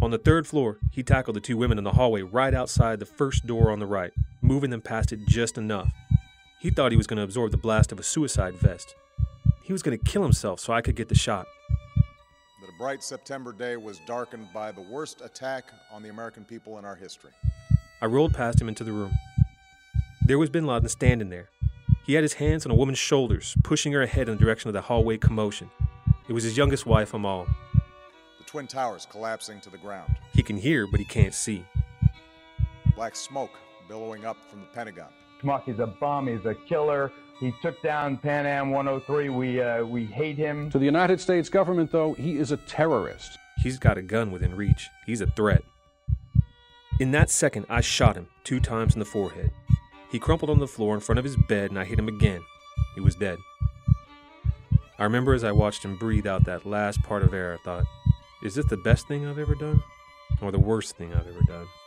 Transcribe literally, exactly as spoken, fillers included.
On the third floor, he tackled the two women in the hallway right outside the first door on the right, moving them past it just enough. He thought he was going to absorb the blast of a suicide vest. He was going to kill himself so I could get the shot. That a bright September day was darkened by the worst attack on the American people in our history. I rolled past him into the room. There was bin Laden standing there. He had his hands on a woman's shoulders, pushing her ahead in the direction of the hallway commotion. It was his youngest wife, Amal. The Twin Towers collapsing to the ground. He can hear, but he can't see. Black smoke billowing up from the Pentagon. Schmuck, he's a bum, he's a killer. He took down Pan Am one oh three. We, uh, we hate him. To the United States government, though, he is a terrorist. He's got a gun within reach. He's a threat. In that second, I shot him two times in the forehead. He crumpled on the floor in front of his bed, and I hit him again. He was dead. I remember as I watched him breathe out that last part of air, I thought, is this the best thing I've ever done? Or the worst thing I've ever done?